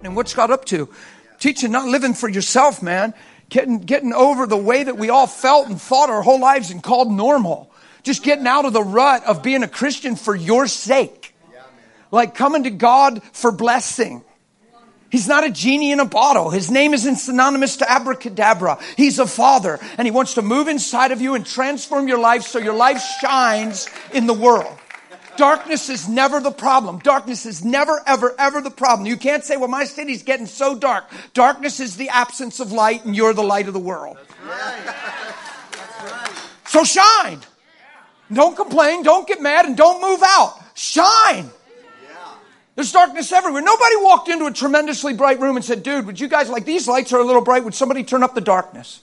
And what's God up to? Teaching not living for yourself, man. Getting over the way that we all felt and thought our whole lives and called normal. Just getting out of the rut of being a Christian for your sake. Like coming to God for blessing. He's not a genie in a bottle. His name isn't synonymous to abracadabra. He's a father. And he wants to move inside of you and transform your life so your life shines in the world. Darkness is never the problem. Darkness is never, ever, ever the problem. You can't say, well, my city's getting so dark. Darkness is the absence of light, and you're the light of the world. That's right. That's right. So shine. Don't complain, don't get mad, and don't move out. Shine. There's darkness everywhere. Nobody walked into a tremendously bright room and said, dude, would you guys, like, these lights are a little bright. Would somebody turn up the darkness?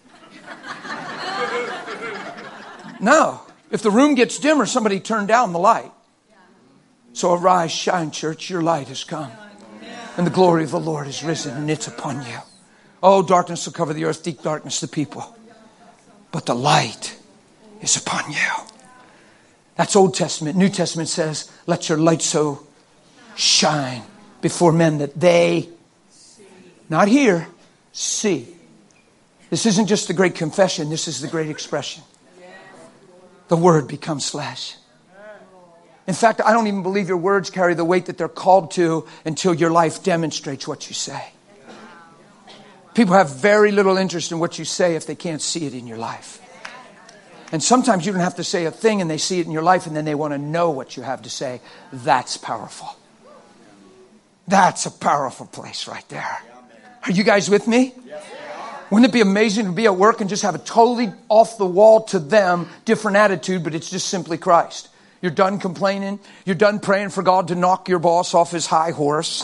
No. If the room gets dimmer, somebody turn down the light. So arise, shine, church. Your light has come. And the glory of the Lord is risen, and it's upon you. Oh, darkness will cover the earth, deep darkness the people. But the light is upon you. That's Old Testament. New Testament says, let your light so shine before men that they, not hear, see. This isn't just the great confession. This is the great expression. The word becomes flesh. In fact, I don't even believe your words carry the weight that they're called to until your life demonstrates what you say. People have very little interest in what you say if they can't see it in your life. And sometimes you don't have to say a thing and they see it in your life and then they want to know what you have to say. That's powerful. That's a powerful place right there. Are you guys with me? Wouldn't it be amazing to be at work and just have a totally off the wall to them different attitude, but it's just simply Christ. You're done complaining. You're done praying for God to knock your boss off his high horse.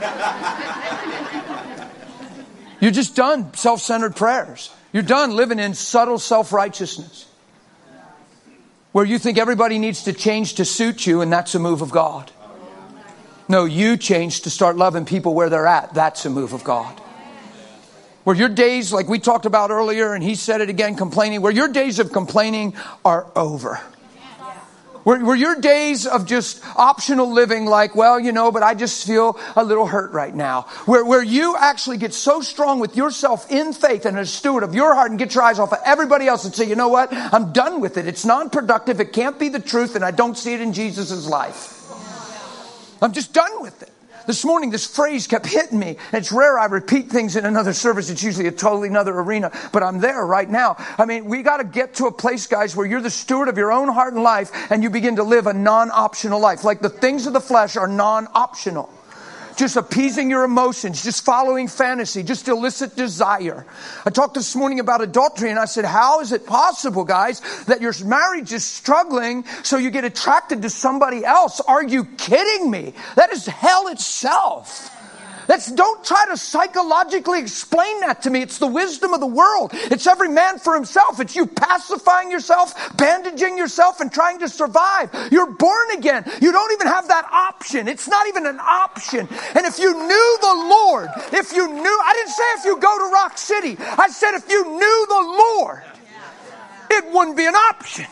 You're just done self-centered prayers. You're done living in subtle self-righteousness. Where you think everybody needs to change to suit you, and that's a move of God. No, you change to start loving people where they're at. That's a move of God. Where your days, like we talked about earlier, and he said it again, complaining, where your days of complaining are over. Where your days of just optional living like, well, you know, but I just feel a little hurt right now. Where you actually get so strong with yourself in faith and a steward of your heart and get your eyes off of everybody else and say, you know what? I'm done with it. It's non-productive. It can't be the truth, and I don't see it in Jesus' life. I'm just done with it. This morning, this phrase kept hitting me. It's rare I repeat things in another service. It's usually a totally another arena. But I'm there right now. I mean, we got to get to a place, guys, where you're the steward of your own heart and life and you begin to live a non-optional life. Like the things of the flesh are non-optional. Just appeasing your emotions, just following fantasy, just illicit desire. I talked this morning about adultery and I said, how is it possible, guys, that your marriage is struggling so you get attracted to somebody else? Are you kidding me? That is hell itself. Don't try to psychologically explain that to me. It's the wisdom of the world. It's every man for himself. It's you pacifying yourself, bandaging yourself, and trying to survive. You're born again. You don't even have that option. It's not even an option. And if you knew the Lord, I didn't say if you go to Rock City. I said if you knew the Lord, it wouldn't be an option.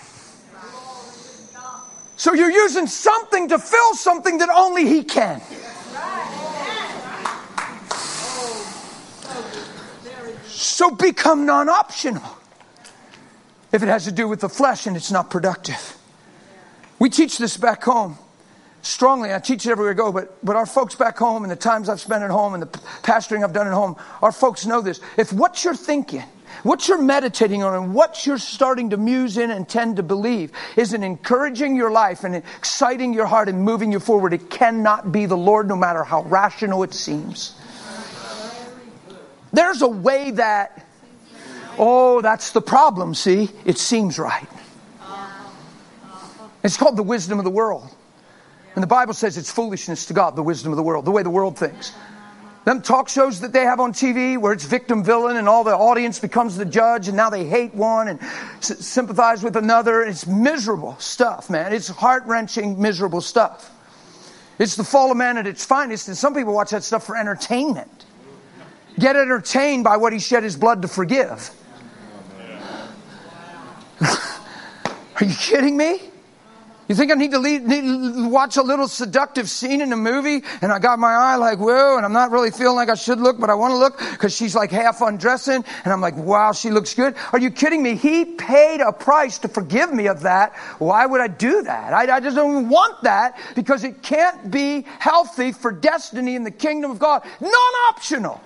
So you're using something to fill something that only He can. So become non-optional. If it has to do with the flesh and it's not productive. We teach this back home strongly. I teach it everywhere I go, but our folks back home and the times I've spent at home and the pastoring I've done at home, our folks know this. If what you're thinking, what you're meditating on, and what you're starting to muse in and tend to believe isn't encouraging your life and exciting your heart and moving you forward, it cannot be the Lord, no matter how rational it seems. There's a way that, that's the problem, see? It seems right. It's called the wisdom of the world. And the Bible says it's foolishness to God, the wisdom of the world, the way the world thinks. Them talk shows that they have on TV where it's victim villain and all the audience becomes the judge and now they hate one and sympathize with another. It's miserable stuff, man. It's heart-wrenching, miserable stuff. It's the fall of man at its finest, and some people watch that stuff for entertainment. Get entertained by what He shed His blood to forgive. Are you kidding me? You think I need to watch a little seductive scene in a movie and I got my eye like, whoa, and I'm not really feeling like I should look, but I want to look because she's like half undressing and I'm like, wow, she looks good. Are you kidding me? He paid a price to forgive me of that. Why would I do that? I just don't even want that because it can't be healthy for destiny in the kingdom of God. Non-optional.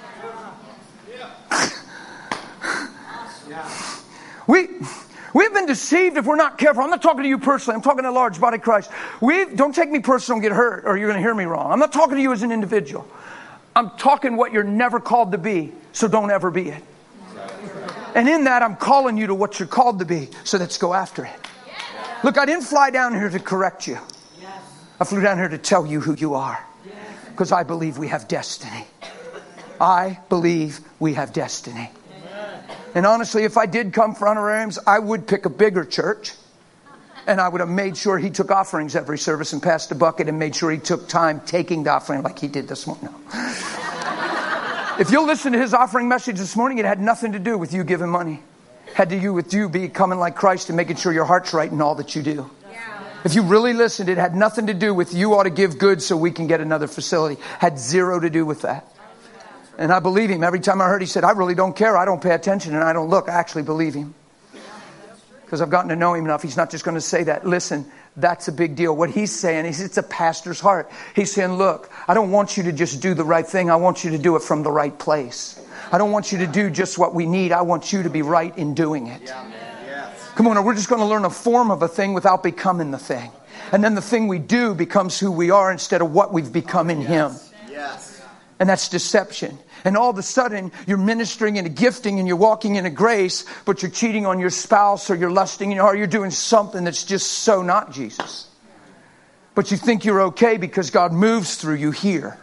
We've been deceived if we're not careful. I'm not talking to you personally. I'm talking to the large body of Christ. Don't take me personal and get hurt or you're going to hear me wrong. I'm not talking to you as an individual. I'm talking what you're never called to be, so don't ever be it. And in that, I'm calling you to what you're called to be, so let's go after it. Look, I didn't fly down here to correct you. I flew down here to tell you who you are. Because I believe we have destiny. I believe we have destiny. And honestly, if I did come front of Rams, I would pick a bigger church. And I would have made sure he took offerings every service and passed a bucket and made sure he took time taking the offering like he did this morning. No. If you'll listen to his offering message this morning, it had nothing to do with you giving money. It had to do with you becoming like Christ and making sure your heart's right in all that you do. If you really listened, it had nothing to do with you ought to give good so we can get another facility. Had zero to do with that. And I believe him. Every time I heard, he said, I really don't care. I don't pay attention and I don't look. I actually believe him. Because I've gotten to know him enough. He's not just going to say that. Listen, that's a big deal. What he's saying is it's a pastor's heart. He's saying, look, I don't want you to just do the right thing. I want you to do it from the right place. I don't want you to do just what we need. I want you to be right in doing it. Come on, we're just going to learn a form of a thing without becoming the thing. And then the thing we do becomes who we are instead of what we've become in him. And that's deception. And all of a sudden, you're ministering in a gifting and you're walking in a grace, but you're cheating on your spouse or you're lusting in your heart. You're doing something that's just so not Jesus. But you think you're okay because God moves through you here.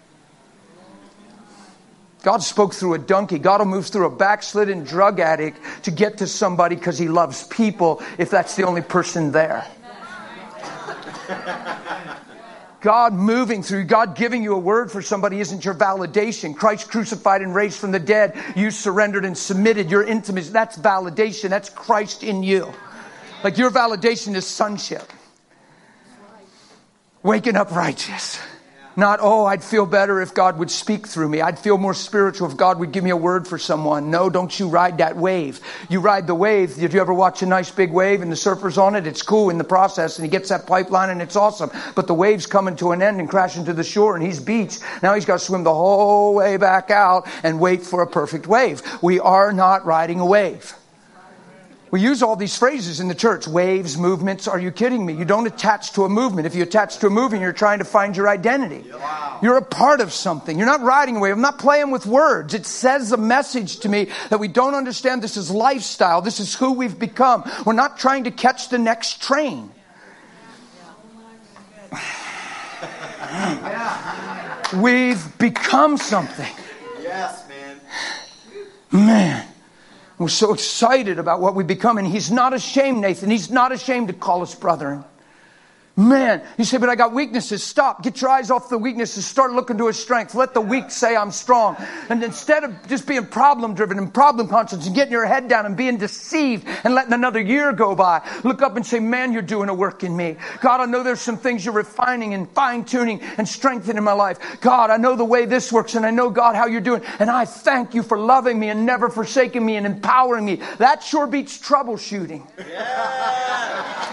God spoke through a donkey. God will move through a backslidden drug addict to get to somebody because he loves people if that's the only person there. God moving through, God giving you a word for somebody isn't your validation. Christ crucified and raised from the dead. You surrendered and submitted. Your intimacy, that's validation. That's Christ in you. Like your validation is sonship. Waking up righteous. Not, oh, I'd feel better if God would speak through me. I'd feel more spiritual if God would give me a word for someone. No, don't you ride that wave. You ride the wave. Did you ever watch a nice big wave and the surfer's on it? It's cool in the process and he gets that pipeline and it's awesome. But the wave's coming to an end and crashing to the shore and he's beached. Now he's got to swim the whole way back out and wait for a perfect wave. We are not riding a wave. We use all these phrases in the church. Waves, movements. Are you kidding me? You don't attach to a movement. If you attach to a movement, you're trying to find your identity. Wow. You're a part of something. You're not riding a wave. I'm not playing with words. It says a message to me that we don't understand this is lifestyle. This is who we've become. We're not trying to catch the next train. We've become something. Yes, man. Man. We're so excited about what we become. And he's not ashamed, Nathan. He's not ashamed to call us brethren. Man, you say, but I got weaknesses. Stop. Get your eyes off the weaknesses. Start looking to his strength. Let the weak say I'm strong. And instead of just being problem driven and problem conscious and getting your head down and being deceived and letting another year go by, look up and say, man, you're doing a work in me. God, I know there's some things you're refining and fine tuning and strengthening in my life. God, I know the way this works and I know, God, how you're doing. And I thank you for loving me and never forsaking me and empowering me. That sure beats troubleshooting. Yeah.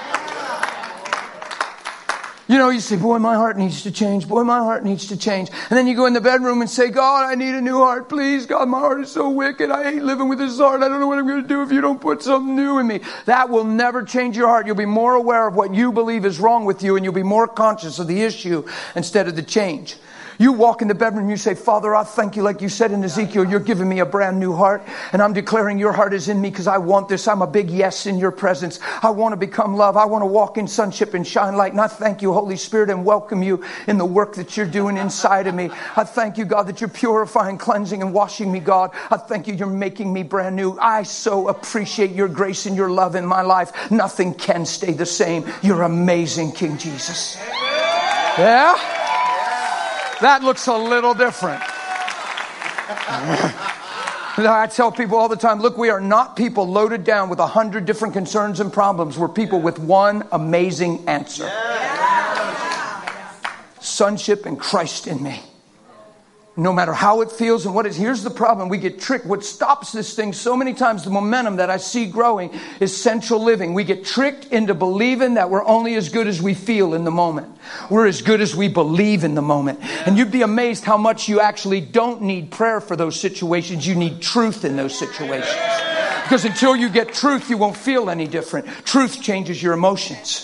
You know, you say, boy, my heart needs to change. Boy, my heart needs to change. And then you go in the bedroom and say, God, I need a new heart. Please, God, my heart is so wicked. I hate living with this heart. I don't know what I'm going to do if you don't put something new in me. That will never change your heart. You'll be more aware of what you believe is wrong with you, and you'll be more conscious of the issue instead of the change. You walk in the bedroom and you say, Father, I thank you, like you said in Ezekiel, you're giving me a brand new heart. And I'm declaring your heart is in me because I want this. I'm a big yes in your presence. I want to become love. I want to walk in sonship and shine light. And I thank you, Holy Spirit, and welcome you in the work that you're doing inside of me. I thank you, God, that you're purifying, cleansing, and washing me, God. I thank you, you're making me brand new. I so appreciate your grace and your love in my life. Nothing can stay the same. You're amazing, King Jesus. Yeah? That looks a little different. I tell people all the time, look, we are not people loaded down with 100 different concerns and problems. We're people with one amazing answer. Sonship and Christ in me. No matter how it feels and what it is. Here's the problem. We get tricked. What stops this thing so many times, the momentum that I see growing, is central living. We get tricked into believing that we're only as good as we feel in the moment. We're as good as we believe in the moment. And you'd be amazed how much you actually don't need prayer for those situations. You need truth in those situations. Because until you get truth, you won't feel any different. Truth changes your emotions.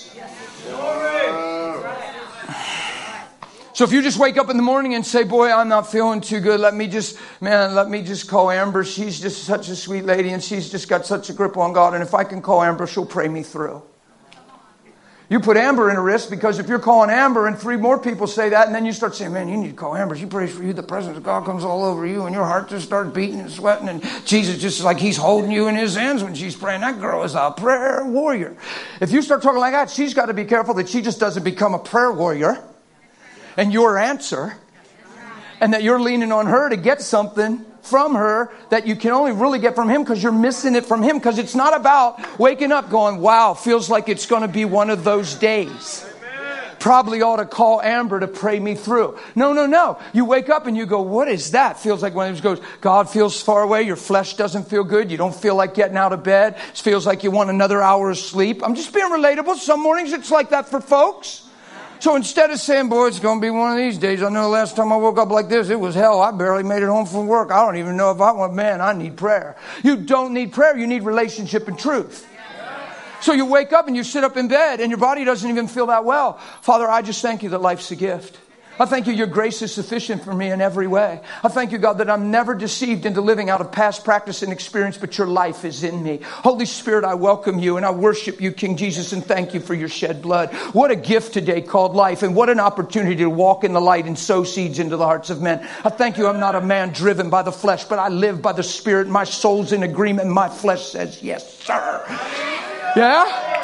So if you just wake up in the morning and say, boy, I'm not feeling too good. Let me just call Amber. She's just such a sweet lady and she's just got such a grip on God. And if I can call Amber, she'll pray me through. You put Amber in a risk, because if you're calling Amber and 3 more people say that, and then you start saying, man, you need to call Amber. She prays for you. The presence of God comes all over you and your heart just starts beating and sweating. And Jesus just like he's holding you in his hands when she's praying. That girl is a prayer warrior. If you start talking like that, she's got to be careful that she just doesn't become a prayer warrior and your answer, and that you're leaning on her to get something from her that you can only really get from him because you're missing it from him. Because it's not about waking up going, wow, feels like it's going to be one of those days. Probably ought to call Amber to pray me through. No. You wake up and you go, what is that? Feels like one of those goes, God feels far away. Your flesh doesn't feel good. You don't feel like getting out of bed. It feels like you want another hour of sleep. I'm just being relatable. Some mornings it's like that for folks. So instead of saying, boy, it's going to be one of these days. I know the last time I woke up like this, it was hell. I barely made it home from work. I don't even know if I want, man, I need prayer. You don't need prayer. You need relationship and truth. So you wake up and you sit up in bed and your body doesn't even feel that well. Father, I just thank you that life's a gift. I thank you, your grace is sufficient for me in every way. I thank you, God, that I'm never deceived into living out of past practice and experience, but your life is in me. Holy Spirit, I welcome you and I worship you, King Jesus, and thank you for your shed blood. What a gift today called life, and what an opportunity to walk in the light and sow seeds into the hearts of men. I thank you, I'm not a man driven by the flesh, but I live by the Spirit. My soul's in agreement. My flesh says, yes, sir. Yeah?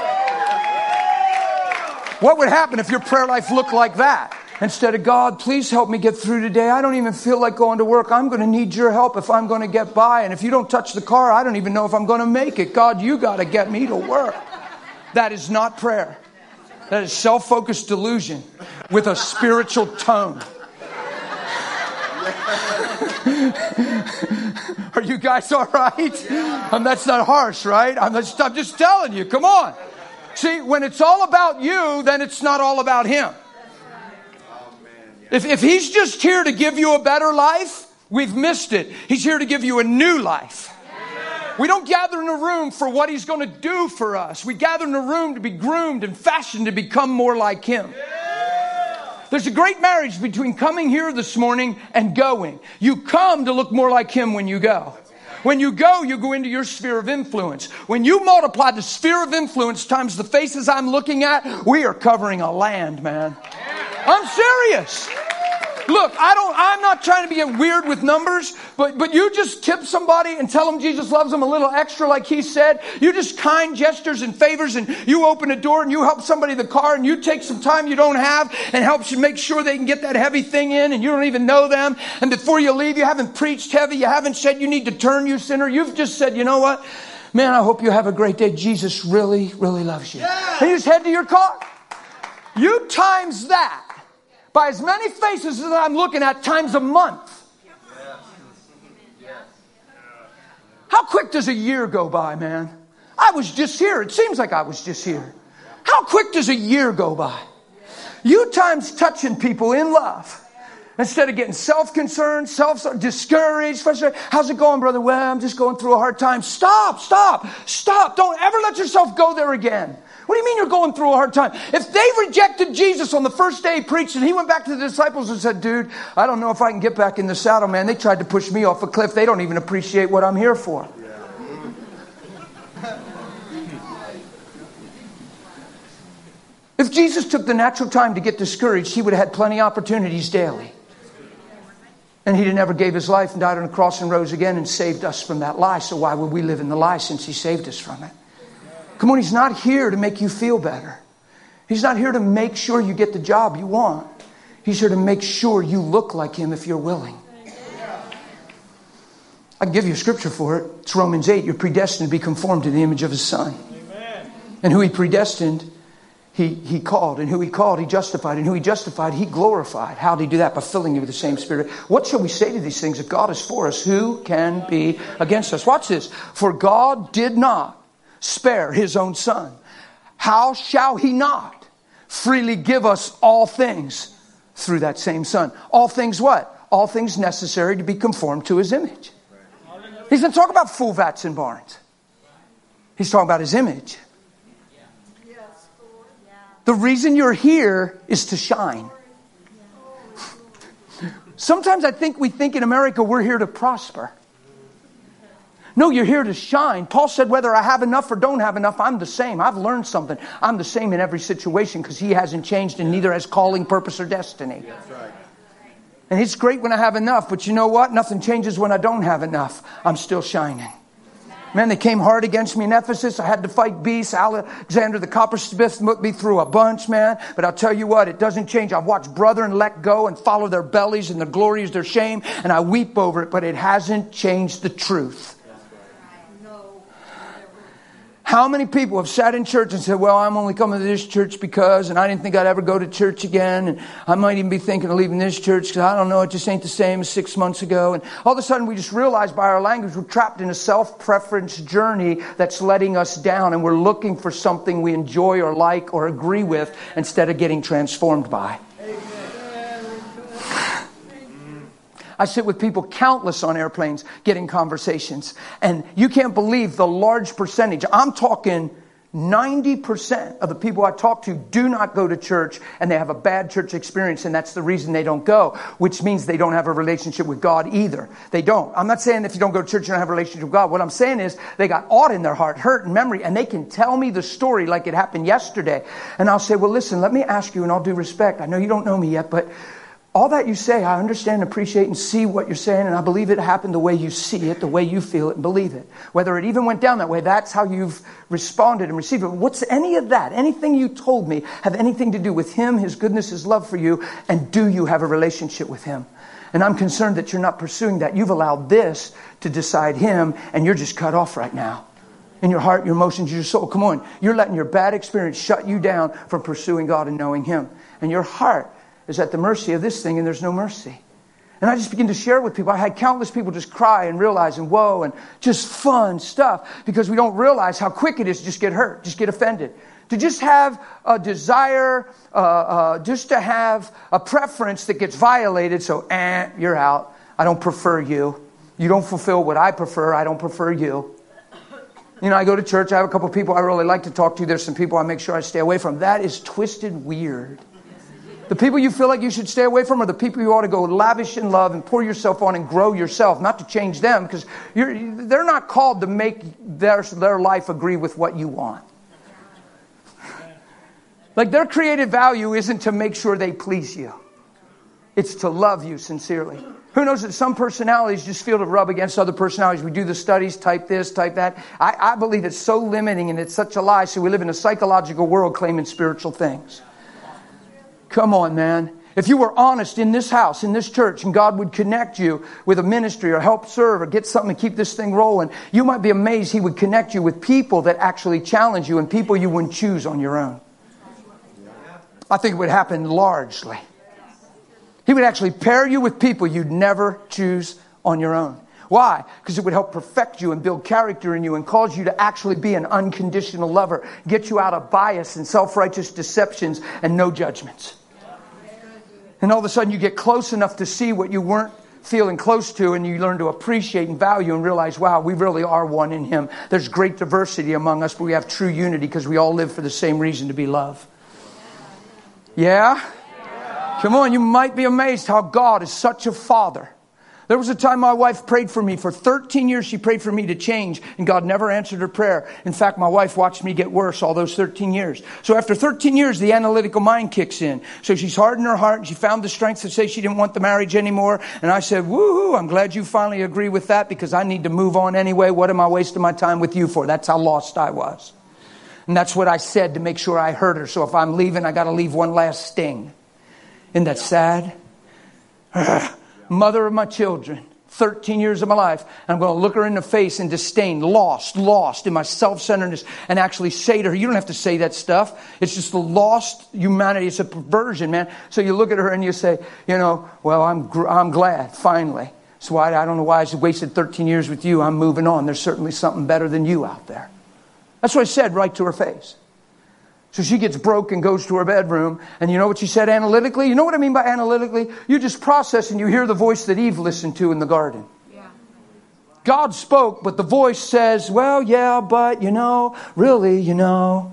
What would happen if your prayer life looked like that? Instead of, God, please help me get through today. I don't even feel like going to work. I'm going to need your help if I'm going to get by. And if you don't touch the car, I don't even know if I'm going to make it. God, you got to get me to work. That is not prayer. That is self-focused delusion with a spiritual tone. Are you guys all right? That's not harsh, right? I'm just telling you. Come on. See, when it's all about you, then it's not all about him. If he's just here to give you a better life, we've missed it. He's here to give you a new life. We don't gather in a room for what he's going to do for us. We gather in a room to be groomed and fashioned to become more like him. There's a great marriage between coming here this morning and going. You come to look more like him when you go. When you go into your sphere of influence. When you multiply the sphere of influence times the faces I'm looking at, we are covering a land, man. I'm serious. Look, I'm not trying to be weird with numbers, but you just tip somebody and tell them Jesus loves them a little extra like he said. You just kind gestures and favors, and you open a door and you help somebody in the car, and you take some time you don't have and helps you make sure they can get that heavy thing in, and you don't even know them. And before you leave, you haven't preached heavy. You haven't said you need to turn, you sinner. You've just said, you know what? Man, I hope you have a great day. Jesus really, really loves you. And you just head to your car. You times that by as many faces as I'm looking at times a month. How quick does a year go by, man? I was just here. It seems like I was just here. How quick does a year go by? You times touching people in love. Instead of getting self-concerned, discouraged, frustrated. How's it going, brother? Well, I'm just going through a hard time. Stop. Don't ever let yourself go there again. What do you mean you're going through a hard time? If they rejected Jesus on the first day he preached and he went back to the disciples and said, dude, I don't know if I can get back in the saddle, man. They tried to push me off a cliff. They don't even appreciate what I'm here for. If Jesus took the natural time to get discouraged, he would have had plenty of opportunities daily. And he never gave his life and died on the cross and rose again and saved us from that lie. So why would we live in the lie since he saved us from it? Come on, he's not here to make you feel better. He's not here to make sure you get the job you want. He's here to make sure you look like him if you're willing. I can give you a scripture for it. It's Romans 8. You're predestined to be conformed to the image of His Son. Amen. And who He predestined, He called. And who He called, He justified. And who He justified, He glorified. How did He do that? By filling you with the same Spirit. What shall we say to these things? If God is for us, who can be against us? Watch this. For God did not spare His own Son. How shall He not freely give us all things through that same Son? All things what? All things necessary to be conformed to His image. He's not talking about full vats and barns. He's talking about His image. The reason you're here is to shine. Sometimes I think we think in America we're here to prosper. No, you're here to shine. Paul said whether I have enough or don't have enough, I'm the same. I've learned something. I'm the same in every situation because He hasn't changed and neither has calling, purpose, or destiny. That's right. And it's great when I have enough, but you know what? Nothing changes when I don't have enough. I'm still shining. Man, they came hard against me in Ephesus. I had to fight beasts. Alexander the coppersmith put me through a bunch, man. But I'll tell you what, it doesn't change. I've watched brethren let go and follow their bellies and the glory is their shame. And I weep over it, but it hasn't changed the truth. How many people have sat in church and said, well, I'm only coming to this church because, and I didn't think I'd ever go to church again. And I might even be thinking of leaving this church because I don't know, it just ain't the same as 6 months ago. And all of a sudden we just realize by our language we're trapped in a self-preference journey that's letting us down. And we're looking for something we enjoy or like or agree with instead of getting transformed by. I sit with people countless on airplanes getting conversations. And you can't believe the large percentage. I'm talking 90% of the people I talk to do not go to church and they have a bad church experience. And that's the reason they don't go, which means they don't have a relationship with God either. They don't. I'm not saying if you don't go to church, you don't have a relationship with God. What I'm saying is they got aught in their heart, hurt and memory, and they can tell me the story like it happened yesterday. And I'll say, well, listen, let me ask you in all due respect. I know you don't know me yet, but all that you say, I understand, appreciate, and see what you're saying, and I believe it happened the way you see it, the way you feel it, and believe it. Whether it even went down that way, that's how you've responded and received it. What's any of that, anything you told me, have anything to do with Him, His goodness, His love for you, and do you have a relationship with Him? And I'm concerned that you're not pursuing that. You've allowed this to decide Him, and you're just cut off right now. In your heart, your emotions, your soul. Come on. You're letting your bad experience shut you down from pursuing God and knowing Him. And your heart is at the mercy of this thing, and there's no mercy. And I just begin to share with people. I had countless people just cry and realize and whoa and just fun stuff because we don't realize how quick it is to just get hurt, just get offended. To just have a desire, just to have a preference that gets violated. So, you're out. I don't prefer you. You don't fulfill what I prefer. I don't prefer you. You know, I go to church. I have a couple of people I really like to talk to. There's some people I make sure I stay away from. That is twisted weird. The people you feel like you should stay away from are the people you ought to go lavish in love and pour yourself on and grow yourself, not to change them, because they're not called to make their life agree with what you want. Like their creative value isn't to make sure they please you. It's to love you sincerely. Who knows that some personalities just feel to rub against other personalities. We do the studies, type this, type that. I believe it's so limiting and it's such a lie. So we live in a psychological world claiming spiritual things. Come on, man. If you were honest in this house, in this church, and God would connect you with a ministry or help serve or get something to keep this thing rolling, you might be amazed He would connect you with people that actually challenge you and people you wouldn't choose on your own. I think it would happen largely. He would actually pair you with people you'd never choose on your own. Why? Because it would help perfect you and build character in you and cause you to actually be an unconditional lover, get you out of bias and self-righteous deceptions and no judgments. And all of a sudden you get close enough to see what you weren't feeling close to, and you learn to appreciate and value and realize, wow, we really are one in Him. There's great diversity among us, but we have true unity because we all live for the same reason, to be love. Yeah? Come on, you might be amazed how God is such a Father. There was a time my wife prayed for me. For 13 years, she prayed for me to change, and God never answered her prayer. In fact, my wife watched me get worse all those 13 years. So after 13 years, the analytical mind kicks in. So she's hardened her heart, and she found the strength to say she didn't want the marriage anymore. And I said, woohoo, I'm glad you finally agree with that because I need to move on anyway. What am I wasting my time with you for? That's how lost I was. And that's what I said to make sure I heard her. So if I'm leaving, I got to leave one last sting. Isn't that sad? Mother of my children, 13 years of my life. And I'm going to look her in the face in disdain, lost in my self-centeredness, and actually say to her, you don't have to say that stuff. It's just the lost humanity. It's a perversion, man. So you look at her and you say, well, I'm glad, finally. So I don't know why I wasted 13 years with you. I'm moving on. There's certainly something better than you out there. That's what I said right to her face. So she gets broke and goes to her bedroom. And you know what she said analytically? You know what I mean by analytically? You just process and you hear the voice that Eve listened to in the garden. Yeah. God spoke, but the voice says, well, yeah, but, really. And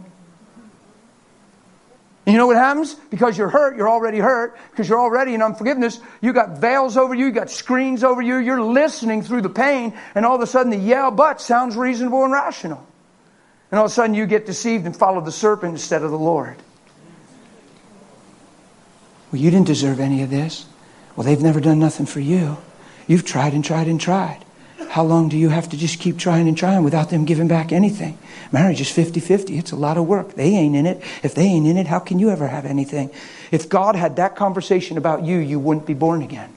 you know what happens? Because you're hurt, you're already hurt. Because you're already in unforgiveness. You got veils over you, you got screens over you. You're listening through the pain. And all of a sudden the yeah, but sounds reasonable and rational. And all of a sudden you get deceived and follow the serpent instead of the Lord. Well, you didn't deserve any of this. Well, they've never done nothing for you. You've tried and tried and tried. How long do you have to just keep trying and trying without them giving back anything? Marriage is 50-50. It's a lot of work. They ain't in it. If they ain't in it, how can you ever have anything? If God had that conversation about you, you wouldn't be born again.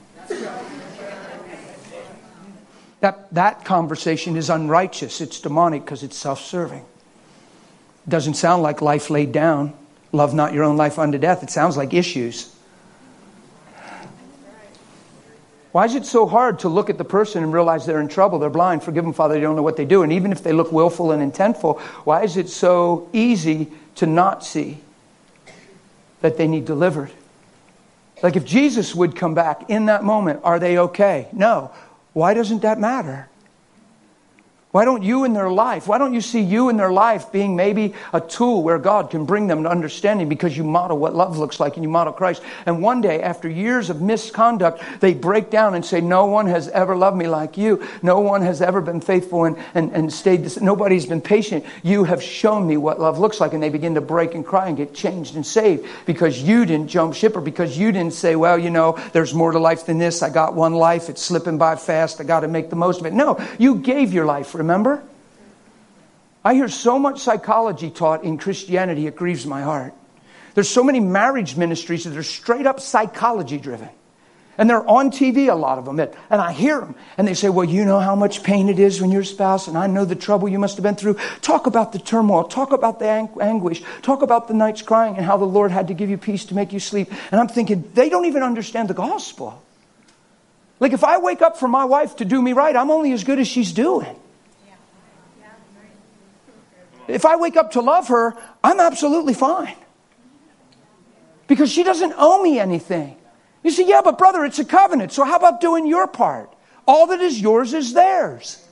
That conversation is unrighteous. It's demonic because it's self-serving. It doesn't sound like life laid down. Love not your own life unto death. It sounds like issues. Why is it so hard to look at the person and realize they're in trouble? They're blind. Forgive them, Father, they don't know what they do. And even if they look willful and intentful, why is it so easy to not see that they need delivered? Like if Jesus would come back in that moment, are they okay? No. Why doesn't that matter? Why don't you in their life? Why don't you see you in their life being maybe a tool where God can bring them to understanding because you model what love looks like and you model Christ. And one day, after years of misconduct, they break down and say, no one has ever loved me like you. No one has ever been faithful and stayed this. Nobody's been patient. You have shown me what love looks like. And they begin to break and cry and get changed and saved because you didn't jump ship or because you didn't say, well, there's more to life than this. I got one life. It's slipping by fast. I got to make the most of it. No, you gave your life. Remember? I hear so much psychology taught in Christianity, it grieves my heart. There's so many marriage ministries that are straight up psychology driven. And they're on TV, a lot of them. And I hear them. And they say, well, you know how much pain it is when you're a spouse. And I know the trouble you must have been through. Talk about the turmoil. Talk about the anguish. Talk about the nights crying and how the Lord had to give you peace to make you sleep. And I'm thinking, they don't even understand the gospel. Like if I wake up for my wife to do me right, I'm only as good as she's doing. If I wake up to love her, I'm absolutely fine. Because she doesn't owe me anything. You say, yeah, but brother, it's a covenant. So how about doing your part? All that is yours is theirs.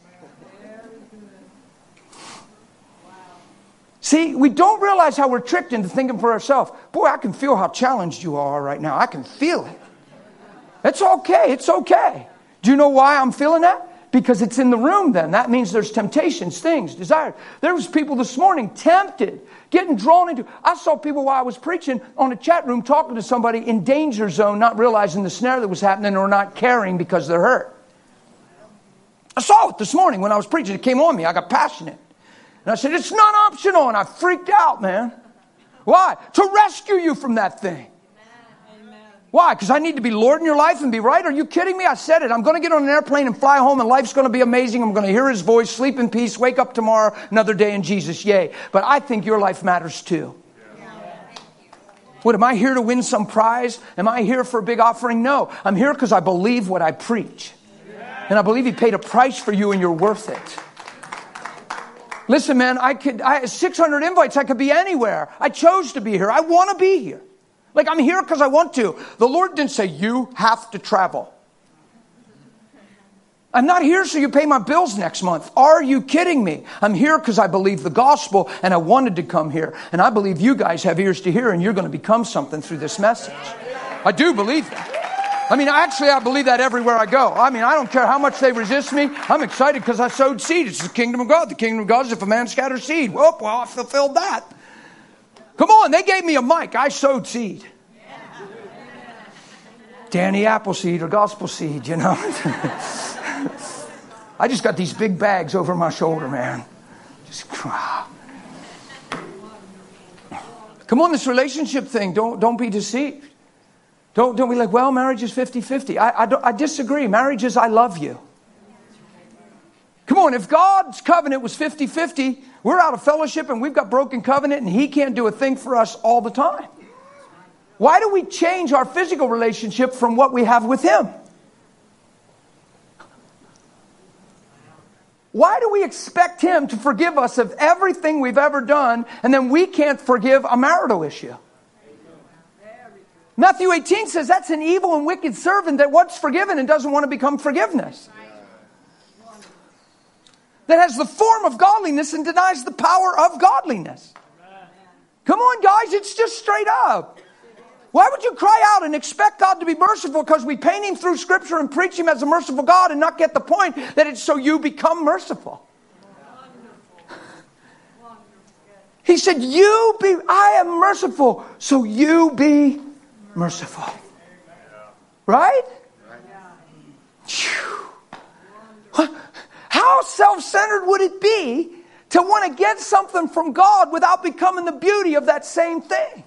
See, we don't realize how we're tricked into thinking for ourselves. Boy, I can feel how challenged you are right now. I can feel it. It's okay. It's okay. Do you know why I'm feeling that? Because it's in the room then. That means there's temptations, things, desires. There was people this morning tempted, getting drawn into. I saw people while I was preaching on a chat room talking to somebody in danger zone, not realizing the snare that was happening or not caring because they're hurt. I saw it this morning when I was preaching. It came on me. I got passionate. And I said, it's not optional. And I freaked out, man. Why? To rescue you from that thing. Why? Because I need to be Lord in your life and be right? Are you kidding me? I said it. I'm going to get on an airplane and fly home and life's going to be amazing. I'm going to hear his voice, sleep in peace, wake up tomorrow, another day in Jesus. Yay. But I think your life matters too. What, am I here to win some prize? Am I here for a big offering? No. I'm here because I believe what I preach. And I believe he paid a price for you and you're worth it. Listen, man, I had 600 invites. I could be anywhere. I chose to be here. I want to be here. Like I'm here because I want to. The Lord didn't say, you have to travel. I'm not here so you pay my bills next month. Are you kidding me? I'm here because I believe the gospel and I wanted to come here. And I believe you guys have ears to hear and you're going to become something through this message. I do believe that. I mean, I believe that everywhere I go. I mean, I don't care how much they resist me. I'm excited because I sowed seed. It's the kingdom of God. The kingdom of God is if a man scatters seed. Well, I fulfilled that. Come on, they gave me a mic. I sowed seed. Danny Appleseed or gospel seed, you know. I just got these big bags over my shoulder, man. Come on, this relationship thing. Don't be deceived. Don't be like, well, marriage is 50-50. I disagree. Marriage is I love you. Come on, if God's covenant was 50-50, we're out of fellowship and we've got broken covenant and He can't do a thing for us all the time. Why do we change our physical relationship from what we have with Him? Why do we expect Him to forgive us of everything we've ever done and then we can't forgive a marital issue? Matthew 18 says that's an evil and wicked servant that wants forgiven and doesn't want to become forgiveness. That has the form of godliness and denies the power of godliness. Come on, guys, it's just straight up. Why would you cry out and expect God to be merciful because we paint Him through Scripture and preach Him as a merciful God and not get the point that it's so you become merciful? He said, I am merciful, so you be merciful. Right? How self-centered would it be to want to get something from God without becoming the beauty of that same thing?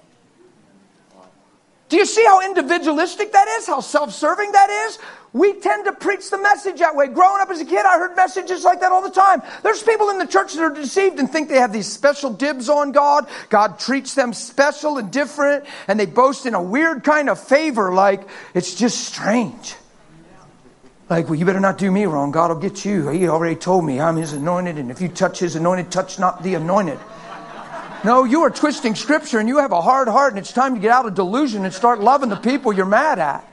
Do you see how individualistic that is? How self-serving that is? We tend to preach the message that way. Growing up as a kid, I heard messages like that all the time. There's people in the church that are deceived and think they have these special dibs on God. God treats them special and different, and they boast in a weird kind of favor, like it's just strange. Like, well, you better not do me wrong. God will get you. He already told me I'm His anointed, and if you touch His anointed, touch not the anointed. No, you are twisting Scripture, and you have a hard heart, and it's time to get out of delusion and start loving the people you're mad at.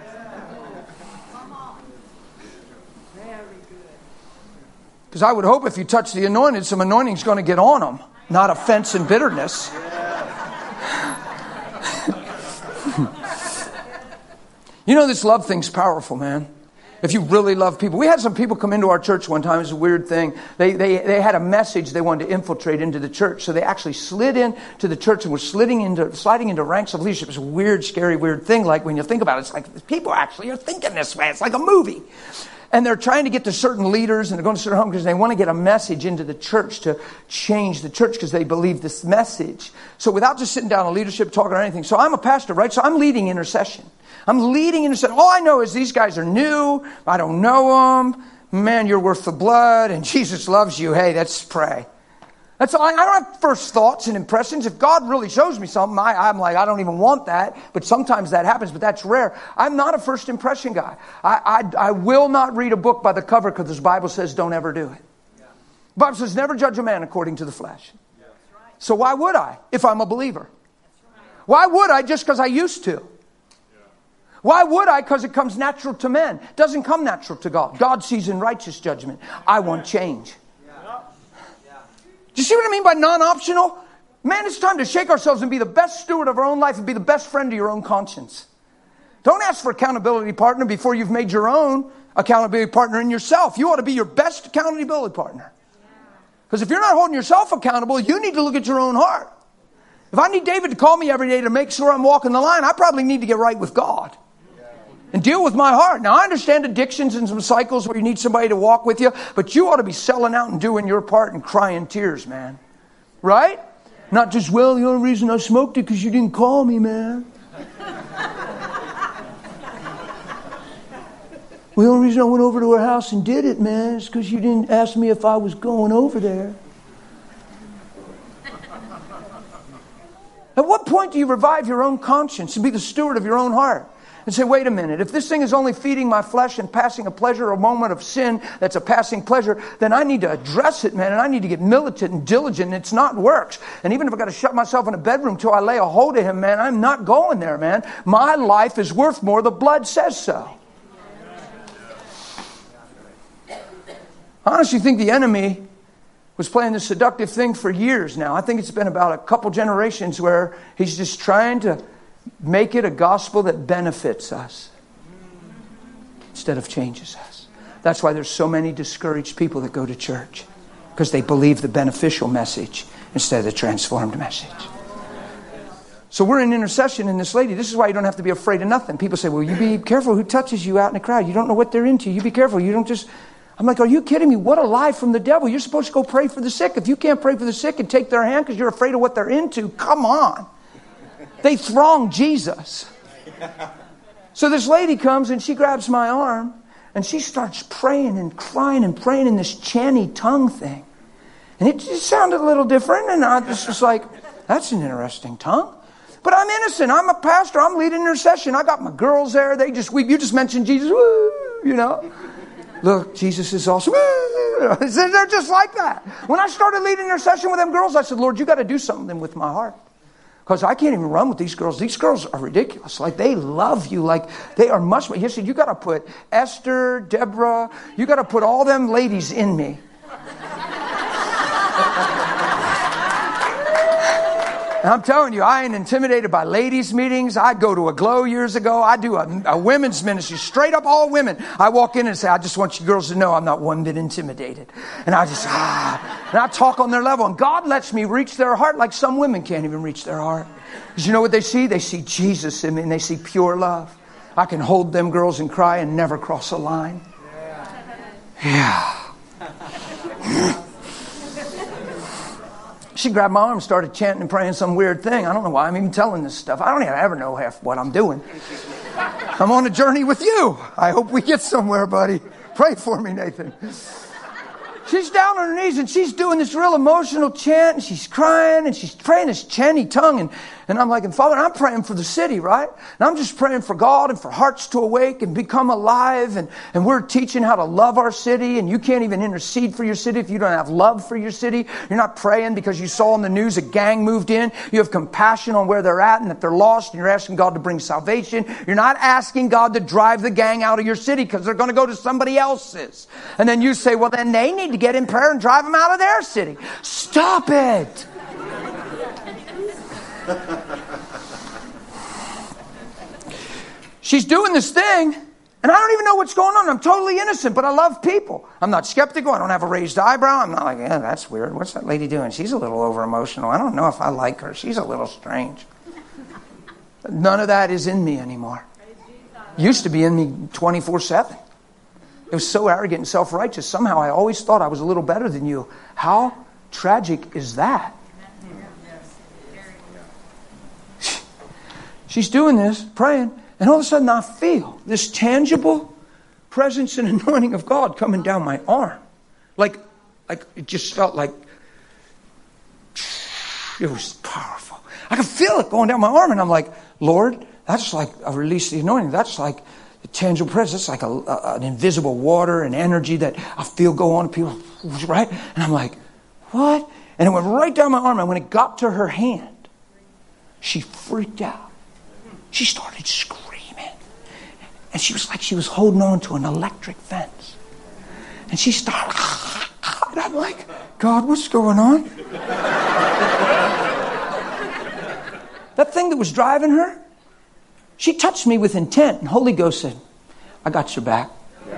Because I would hope if you touch the anointed, some anointing's going to get on them, not offense and bitterness. You know, this love thing's powerful, man. If you really love people. We had some people come into our church one time. It's a weird thing. They had a message they wanted to infiltrate into the church. So they actually slid into the church and were sliding into ranks of leadership. It's a weird, scary, weird thing. Like when you think about it, it's like people actually are thinking this way. It's like a movie. And they're trying to get to certain leaders and they're going to certain homes because they want to get a message into the church to change the church because they believe this message. So without just sitting down in leadership talking or anything. So I'm a pastor, right? So I'm leading intercession. I'm leading intercession. All I know is these guys are new. I don't know them. Man, you're worth the blood and Jesus loves you. Hey, let's pray. That's all. I don't have first thoughts and impressions. If God really shows me something, I'm like, I don't even want that. But sometimes that happens, but that's rare. I'm not a first impression guy. I will not read a book by the cover because the Bible says don't ever do it. The Bible says never judge a man according to the flesh. So why would I if I'm a believer? Why would I just because I used to? Why would I? Because it comes natural to men. It doesn't come natural to God. God sees in righteous judgment. I want change. Do you see what I mean by non-optional? Man, it's time to shake ourselves and be the best steward of our own life and be the best friend to your own conscience. Don't ask for accountability partner before you've made your own accountability partner in yourself. You ought to be your best accountability partner. Because if you're not holding yourself accountable, you need to look at your own heart. If I need David to call me every day to make sure I'm walking the line, I probably need to get right with God. And deal with my heart. Now, I understand addictions and some cycles where you need somebody to walk with you, but you ought to be selling out and doing your part and crying tears, man. Right? Not just, well, the only reason I smoked it because you didn't call me, man. Well, the only reason I went over to her house and did it, man, is because you didn't ask me if I was going over there. At what point do you revive your own conscience and be the steward of your own heart? And say, wait a minute, if this thing is only feeding my flesh and passing a pleasure or a moment of sin that's a passing pleasure, then I need to address it, man, and I need to get militant and diligent, and it's not works. And even if I've got to shut myself in a bedroom till I lay a hold of Him, man, I'm not going there, man. My life is worth more. The blood says so. I honestly think the enemy was playing this seductive thing for years now. I think it's been about a couple generations where he's just trying to make it a gospel that benefits us instead of changes us. That's why there's so many discouraged people that go to church, because they believe the beneficial message instead of the transformed message. So we're in intercession in this lady. This is why you don't have to be afraid of nothing. People say, well, you be careful who touches you out in the crowd. You don't know what they're into. You be careful. You don't just... I'm like, are you kidding me? What a lie from the devil. You're supposed to go pray for the sick. If you can't pray for the sick and take their hand because you're afraid of what they're into, come on. They throng Jesus. So this lady comes and she grabs my arm and she starts praying and crying and praying in this chanty tongue thing. And it just sounded a little different, and I just was like, that's an interesting tongue. But I'm innocent. I'm a pastor. I'm leading intercession. I got my girls there. They just weep. You just mentioned Jesus. Woo, you know. Look, Jesus is awesome. Woo. They're just like that. When I started leading intercession with them girls, I said, Lord, you got to do something with my heart. Because I can't even run with these girls. These girls are ridiculous. Like, they love you. Like, they are much. He said, you got to put Esther, Deborah, you got to put all them ladies in me. And I'm telling you, I ain't intimidated by ladies' meetings. I go to a Glow years ago. I do a women's ministry, straight up all women. I walk in and say, I just want you girls to know I'm not one bit intimidated. And I just, and I talk on their level. And God lets me reach their heart like some women can't even reach their heart. Because you know what they see? They see Jesus in me, and they see pure love. I can hold them girls and cry and never cross a line. Yeah. She grabbed my arm and started chanting and praying some weird thing. I don't know why I'm even telling this stuff. I don't even ever know half what I'm doing. I'm on a journey with you. I hope we get somewhere, buddy. Pray for me, Nathan. She's down on her knees and she's doing this real emotional chant and she's crying and she's praying this chanty tongue. And I'm like, and Father, I'm praying for the city, right? And I'm just praying for God and for hearts to awake and become alive. And we're teaching how to love our city. And you can't even intercede for your city if you don't have love for your city. You're not praying because you saw in the news a gang moved in. You have compassion on where they're at and that they're lost. And you're asking God to bring salvation. You're not asking God to drive the gang out of your city because they're going to go to somebody else's. And then you say, well, then they need to get in prayer and drive them out of their city. Stop it. She's doing this thing, and I don't even know what's going on. I'm totally innocent, but I love people. I'm not skeptical. I don't have a raised eyebrow. I'm not like, yeah, that's weird. What's that lady doing? She's a little over-emotional. I don't know if I like her. She's a little strange. None of that is in me anymore. Used to be in me 24/7. It was so arrogant and self-righteous. Somehow I always thought I was a little better than you. How tragic is that? She's doing this, praying, and all of a sudden I feel this tangible presence and anointing of God coming down my arm. Like it just felt like it was powerful. I could feel it going down my arm, and I'm like, Lord, that's like a release of the anointing. That's like a tangible presence. It's like an invisible water and energy that I feel go on to people, right? And I'm like, what? And it went right down my arm, and when it got to her hand, she freaked out. She started screaming. And she was like she was holding on to an electric fence. And she started, and I'm like, God, what's going on? That thing that was driving her, she touched me with intent. And Holy Ghost said, I got your back.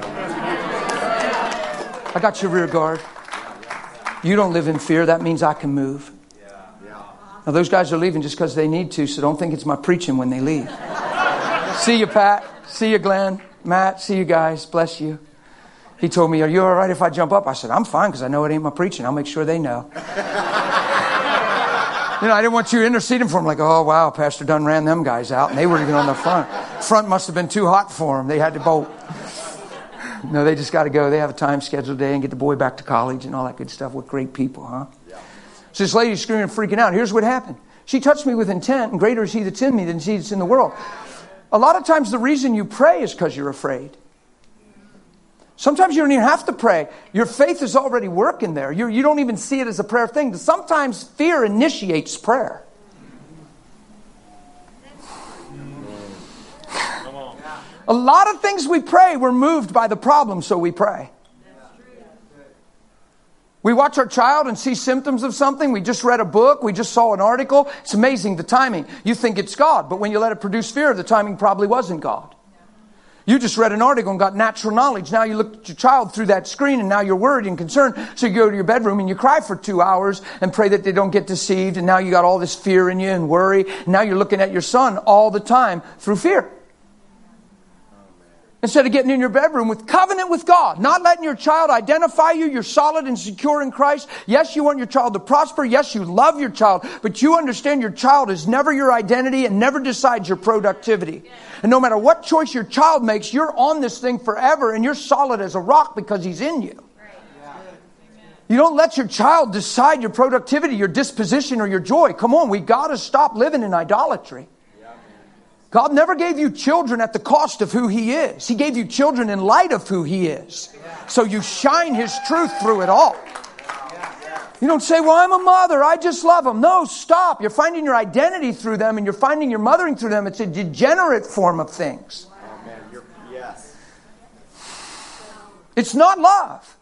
I got your rear guard. You don't live in fear. That means I can move. Now, those guys are leaving just because they need to, so don't think it's my preaching when they leave. See you, Pat. See you, Glenn. Matt, see you guys. Bless you. He told me, are you all right if I jump up? I said, I'm fine because I know it ain't my preaching. I'll make sure they know. You know, I didn't want you interceding for them like, oh, wow, Pastor Dunn ran them guys out, and they weren't even on the front. Front must have been too hot for them. They had to bolt. No, they just got to go. They have a time scheduled today and get the boy back to college and all that good stuff with great people, huh? Yeah. So this lady's screaming and freaking out. Here's what happened. She touched me with intent, and greater is he that's in me than he that's in the world. A lot of times the reason you pray is because you're afraid. Sometimes you don't even have to pray. Your faith is already working there. You don't even see it as a prayer thing. Sometimes fear initiates prayer. A lot of things we pray, we're moved by the problem, so we pray. We watch our child and see symptoms of something. We just read a book. We just saw an article. It's amazing, the timing. You think it's God, but when you let it produce fear, the timing probably wasn't God. You just read an article and got natural knowledge. Now you look at your child through that screen and now you're worried and concerned. So you go to your bedroom and you cry for 2 hours and pray that they don't get deceived. And now you got all this fear in you and worry. And now you're looking at your son all the time through fear. Instead of getting in your bedroom with covenant with God, not letting your child identify you, you're solid and secure in Christ. Yes, you want your child to prosper. Yes, you love your child, but you understand your child is never your identity and never decides your productivity. And no matter what choice your child makes, you're on this thing forever and you're solid as a rock because he's in you. You don't let your child decide your productivity, your disposition, or your joy. Come on, we got to stop living in idolatry. God never gave you children at the cost of who He is. He gave you children in light of who He is. So you shine His truth through it all. You don't say, well, I'm a mother, I just love them. No, stop. You're finding your identity through them and you're finding your mothering through them. It's a degenerate form of things. Yes. It's not love.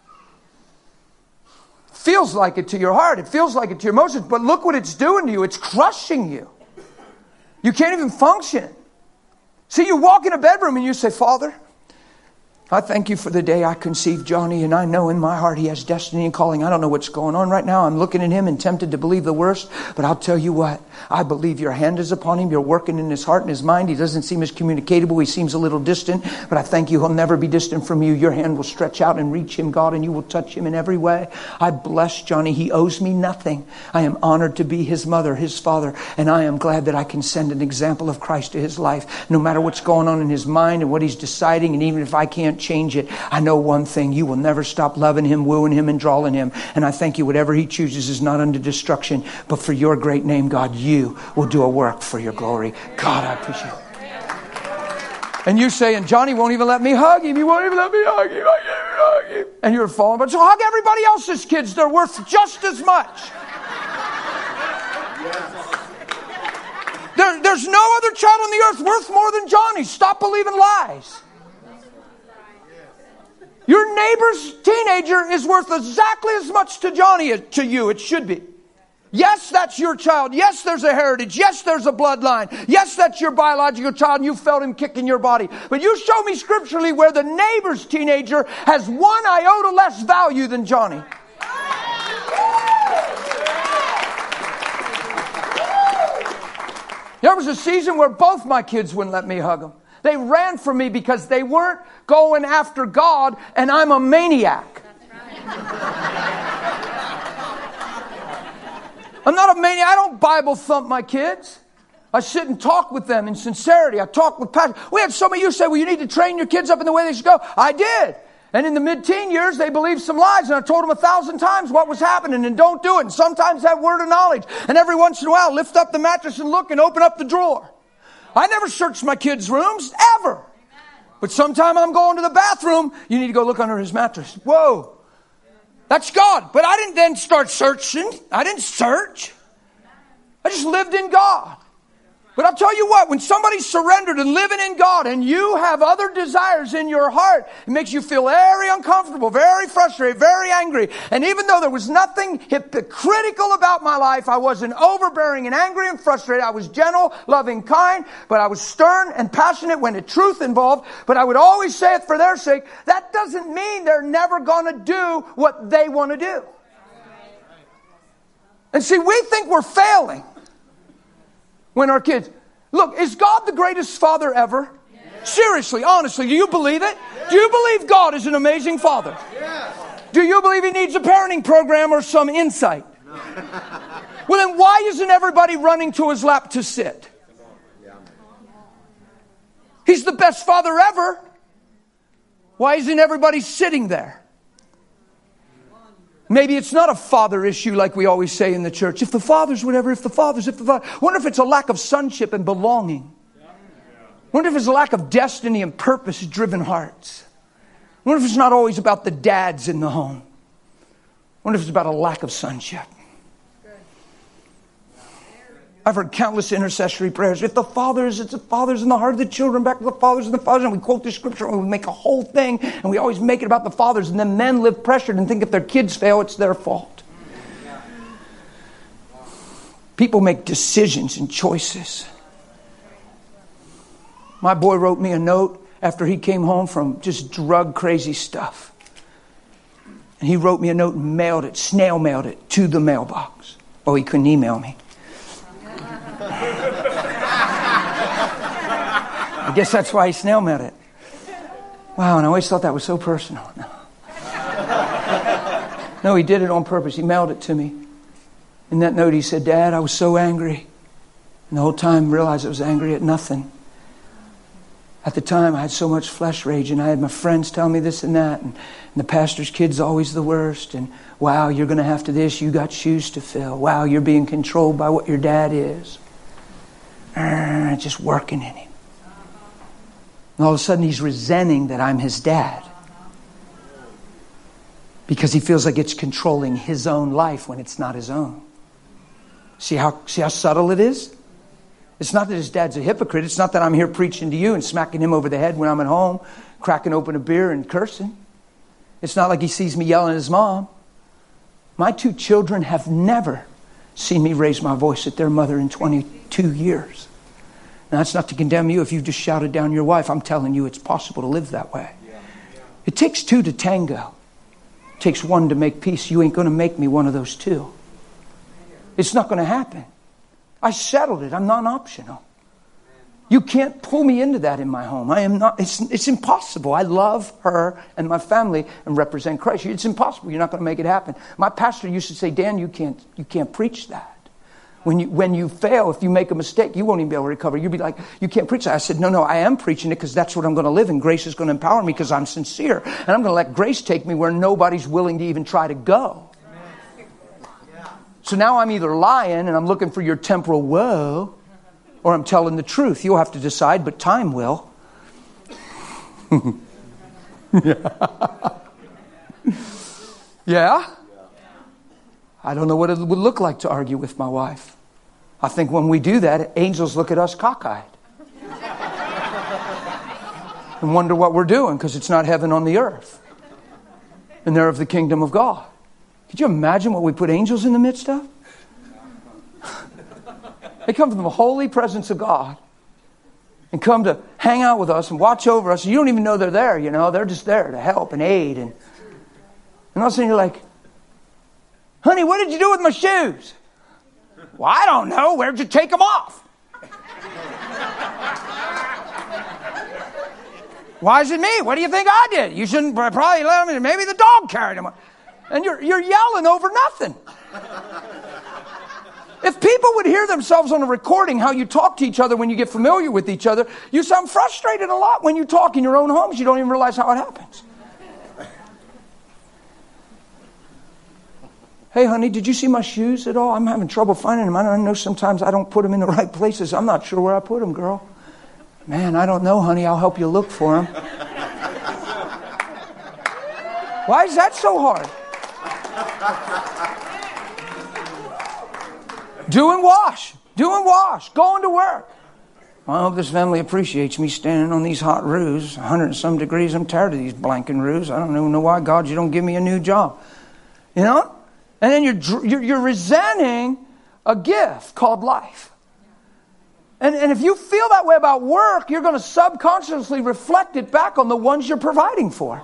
It feels like it to your heart. It feels like it to your emotions. But look what it's doing to you. It's crushing you. You can't even function. See, you walk in a bedroom and you say, Father, I thank you for the day I conceived Johnny, and I know in my heart he has destiny and calling. I don't know what's going on right now. I'm looking at him and tempted to believe the worst. But I'll tell you what, I believe your hand is upon him. You're working in his heart and his mind. He doesn't seem as communicatable. He seems a little distant. But I thank you, he'll never be distant from you. Your hand will stretch out and reach him, God, and you will touch him in every way. I bless Johnny. He owes me nothing. I am honored to be his mother, his father. And I am glad that I can send an example of Christ to his life. No matter what's going on in his mind and what he's deciding, and even if I can't change it, I know one thing: you will never stop loving him, wooing him, and drawing him. And I thank you, whatever he chooses is not unto destruction, but for your great name, God, you will do a work for your glory. God, I appreciate it. And you say, and Johnny won't even let me hug him. He won't even let me hug him. I can't even hug him. And you're falling, but so hug everybody else's kids. They're worth just as much. There's no other child on the earth worth more than Johnny. Stop believing lies. Your neighbor's teenager is worth exactly as much to Johnny as to you. It should be. Yes, that's your child. Yes, there's a heritage. Yes, there's a bloodline. Yes, that's your biological child and you felt him kick in your body. But you show me scripturally where the neighbor's teenager has one iota less value than Johnny. There was a season where both my kids wouldn't let me hug them. They ran from me because they weren't going after God, and I'm a maniac. I'm not a maniac. I don't Bible thump my kids. I sit and talk with them in sincerity. I talk with passion. We had some of you say, well, you need to train your kids up in the way they should go. I did. And in the mid-teen years, they believed some lies, and I told them 1,000 times what was happening, and don't do it. And sometimes have word of knowledge. And every once in a while, lift up the mattress and look and open up the drawer. I never searched my kids' rooms, ever. But sometime I'm going to the bathroom, you need to go look under his mattress. Whoa. That's God. But I didn't then start searching. I didn't search. I just lived in God. But I'll tell you what, when somebody's surrendered and living in God and you have other desires in your heart, it makes you feel very uncomfortable, very frustrated, very angry. And even though there was nothing hypocritical about my life, I wasn't overbearing and angry and frustrated. I was gentle, loving, kind, but I was stern and passionate when the truth involved. But I would always say it for their sake. That doesn't mean they're never going to do what they want to do. And see, we think we're failing. When our kids, look, is God the greatest father ever? Yes. Seriously, honestly, do you believe it? Yes. Do you believe God is an amazing father? Yes. Do you believe he needs a parenting program or some insight? No. Well, then why isn't everybody running to his lap to sit? He's the best father ever. Why isn't everybody sitting there? Maybe it's not a father issue like we always say in the church. If the father's whatever, if the father's. Wonder if it's a lack of sonship and belonging. Wonder if it's a lack of destiny and purpose-driven hearts. Wonder if it's not always about the dads in the home. Wonder if it's about a lack of sonship. I've heard countless intercessory prayers. If the fathers, it's the fathers in the heart of the children, back to the fathers and the fathers. And we quote the scripture and we make a whole thing. And we always make it about the fathers. And then men live pressured and think if their kids fail, it's their fault. People make decisions and choices. My boy wrote me a note after he came home from just drug crazy stuff. And he wrote me a note and mailed it, snail mailed it to the mailbox. Oh, he couldn't email me. I guess that's why he snail mailed it. Wow, and I always thought that was so personal. No. No, he did it on purpose. He mailed it to me. In that note, he said, Dad, I was so angry. And the whole time realized I was angry at nothing. At the time, I had so much flesh rage, and I had my friends tell me this and that, and the pastor's kid's always the worst, and wow, you're going to have to this, you got shoes to fill. Wow, you're being controlled by what your dad is. Just working in him. And all of a sudden, he's resenting that I'm his dad. Because he feels like it's controlling his own life when it's not his own. See how subtle it is? It's not that his dad's a hypocrite. It's not that I'm here preaching to you and smacking him over the head when I'm at home, cracking open a beer and cursing. It's not like he sees me yelling at his mom. My 2 children have never seen me raise my voice at their mother in 22 years. Now, that's not to condemn you if you've just shouted down your wife. I'm telling you it's possible to live that way. It takes 2 to tango. It takes 1 to make peace. You ain't going to make me one of those 2. It's not going to happen. I settled it. I'm non-optional. You can't pull me into that in my home. I am not. It's impossible. I love her and my family and represent Christ. It's impossible. You're not going to make it happen. My pastor used to say, Dan, you can't preach that. When you fail, if you make a mistake, you won't even be able to recover. You'll be like, you can't preach that. I said, no, I am preaching it because that's what I'm going to live in. Grace is going to empower me because I'm sincere. And I'm going to let grace take me where nobody's willing to even try to go. So now I'm either lying and I'm looking for your temporal woe, or I'm telling the truth. You'll have to decide, but time will. Yeah? I don't know what it would look like to argue with my wife. I think when we do that, angels look at us cockeyed and wonder what we're doing because it's not heaven on the earth. And they're of the kingdom of God. Could you imagine what we put angels in the midst of? They come from the holy presence of God and come to hang out with us and watch over us. You don't even know they're there, you know. They're just there to help and aid. And all of a sudden you're like, honey, what did you do with my shoes? Well, I don't know. Where'd you take them off? Why is it me? What do you think I did? You shouldn't probably let them. Maybe the dog carried them. And you're yelling over nothing. If people would hear themselves on a recording, how you talk to each other when you get familiar with each other, you sound frustrated a lot when you talk in your own homes. You don't even realize how it happens. Hey, honey, did you see my shoes at all? I'm having trouble finding them. I know sometimes I don't put them in the right places. I'm not sure where I put them, girl. Man, I don't know, honey. I'll help you look for them. Why is that so hard? Do and wash. Going to work. I hope this family appreciates me standing on these hot roofs, 100 and some degrees. I'm tired of these blanking roofs. I don't even know why, God, you don't give me a new job. You know? And then you're resenting a gift called life. And if you feel that way about work, you're going to subconsciously reflect it back on the ones you're providing for.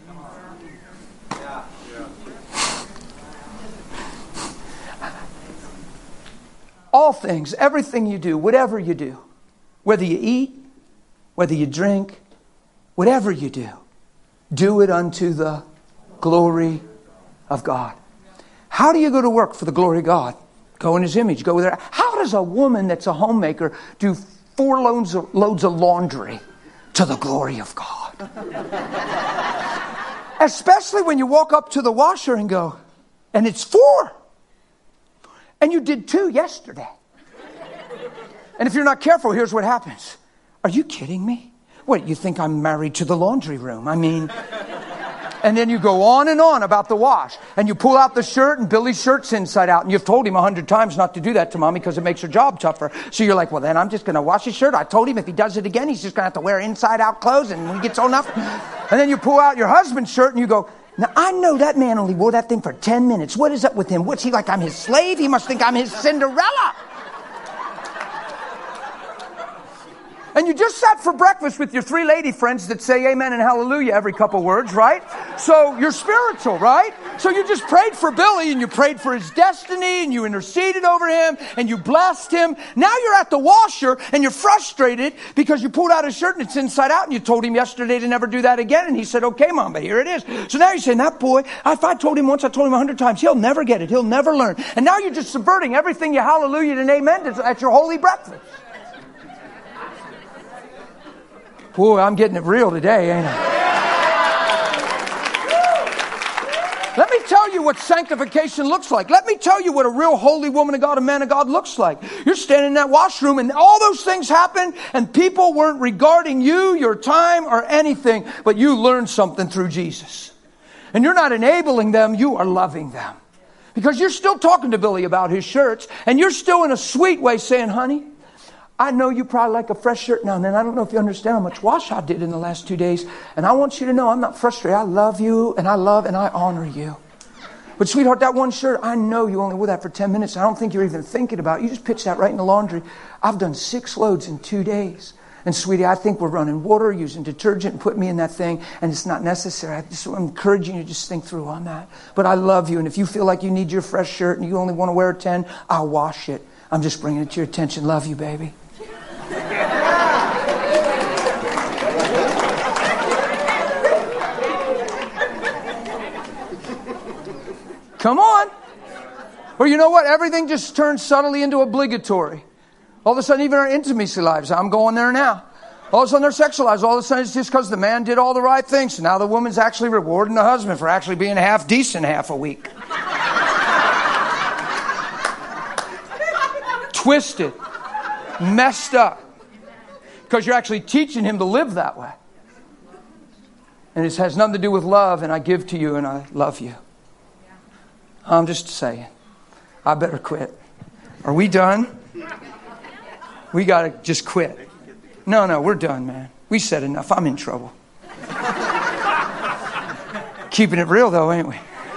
All things, everything you do, whatever you do, whether you eat, whether you drink, whatever you do it unto the glory of God. How do you go to work for the glory of God? Go in His image. Go there. How does a woman that's a homemaker do 4 loads of laundry to the glory of God? Especially when you walk up to the washer and go, and it's 4. And you did 2 yesterday. And if you're not careful, here's what happens. Are you kidding me? What, you think I'm married to the laundry room? I mean... And then you go on and on about the wash. And you pull out the shirt and Billy's shirt's inside out. And you've told him 100 times not to do that to Mommy because it makes her job tougher. So you're like, well, then I'm just going to wash his shirt. I told him if he does it again, he's just going to have to wear inside out clothes. And when he gets old enough. And then you pull out your husband's shirt and you go, now I know that man only wore that thing for 10 minutes. What is up with him? What's he like? I'm his slave? He must think I'm his Cinderella. And you just sat for breakfast with your 3 lady friends that say amen and hallelujah every couple words, right? So you're spiritual, right? So you just prayed for Billy and you prayed for his destiny and you interceded over him and you blessed him. Now you're at the washer and you're frustrated because you pulled out his shirt and it's inside out and you told him yesterday to never do that again. And he said, okay, Mom, but here it is. So now you're saying, that boy, if I told him once, I told him 100 times, he'll never get it. He'll never learn. And now you're just subverting everything you hallelujah and amen at your holy breakfast. Boy, I'm getting it real today, ain't I? Let me tell you what sanctification looks like. Let me tell you what a real holy woman of God, a man of God looks like. You're standing in that washroom and all those things happen and people weren't regarding you, your time, or anything, but you learned something through Jesus. And you're not enabling them, you are loving them. Because you're still talking to Billy about his shirts and you're still in a sweet way saying, honey, I know you probably like a fresh shirt now and then. I don't know if you understand how much wash I did in the last 2 days. And I want you to know I'm not frustrated. I love you and I love and I honor you. But sweetheart, that one shirt, I know you only wore that for 10 minutes. I don't think you're even thinking about it. You just pitch that right in the laundry. I've done 6 loads in 2 days. And sweetie, I think we're running water, using detergent, and putting me in that thing. And it's not necessary. I'm encouraging you to just think through on that. But I love you. And if you feel like you need your fresh shirt and you only want to wear a 10, I'll wash it. I'm just bringing it to your attention. Love you, baby. Come on. Or you know what? Everything just turns subtly into obligatory. All of a sudden, even our intimacy lives, I'm going there now. All of a sudden, they're sexual lives. All of a sudden, it's just because the man did all the right things. So now the woman's actually rewarding the husband for actually being half decent half a week. Twisted. Messed up. Because you're actually teaching him to live that way. And it has nothing to do with love, and I give to you and I love you. I'm just saying, I better quit. Are we done? We got to just quit. No, we're done, man. We said enough. I'm in trouble. Keeping it real, though, ain't we?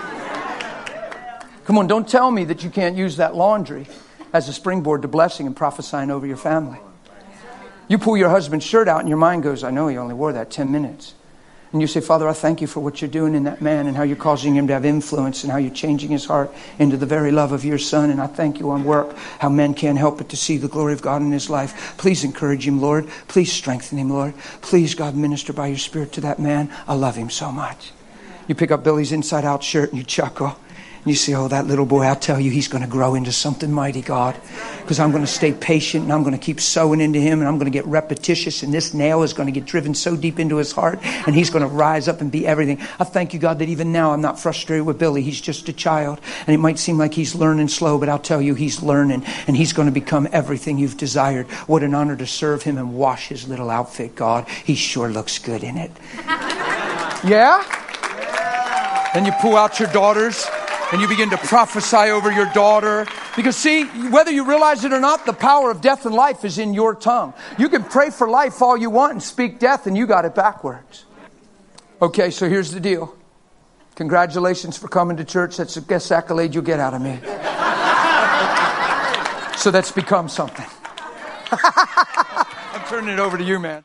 Come on, don't tell me that you can't use that laundry as a springboard to blessing and prophesying over your family. You pull your husband's shirt out and your mind goes, I know he only wore that 10 minutes. And you say, Father, I thank you for what you're doing in that man and how you're causing him to have influence and how you're changing his heart into the very love of your son. And I thank you on work, how men can't help but to see the glory of God in his life. Please encourage him, Lord. Please strengthen him, Lord. Please, God, minister by your Spirit to that man. I love him so much. You pick up Billy's inside out shirt and you chuckle. And you say, oh, that little boy, I'll tell you, he's going to grow into something mighty, God. Because I'm going to stay patient and I'm going to keep sowing into him and I'm going to get repetitious and this nail is going to get driven so deep into his heart and he's going to rise up and be everything. I thank you, God, that even now I'm not frustrated with Billy. He's just a child. And it might seem like he's learning slow, but I'll tell you, he's learning and he's going to become everything you've desired. What an honor to serve him and wash his little outfit, God. He sure looks good in it. Yeah? Then you pull out your daughters. And you begin to prophesy over your daughter. Because see, whether you realize it or not, the power of death and life is in your tongue. You can pray for life all you want and speak death and you got it backwards. Okay, so here's the deal. Congratulations for coming to church. That's the best accolade you'll get out of me. So that's become something. I'm turning it over to you, man.